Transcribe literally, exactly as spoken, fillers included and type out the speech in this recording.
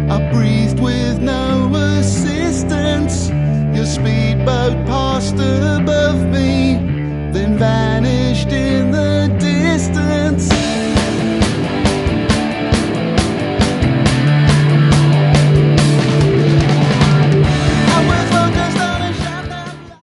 I breathed with no assistance. Your speedboat passed us.